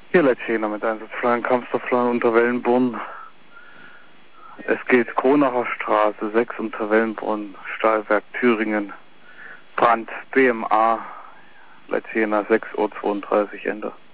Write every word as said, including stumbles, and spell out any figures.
Hier Leitschener mit Einsatzflaggen, Kampfstoffflaggen unter Wellenbrunn. Es geht Kronacher Straße sechs unter Wellenbrunn, Stahlwerk Thüringen. Brand, B M A, Leitschener sechs Uhr zweiunddreißig, Ende.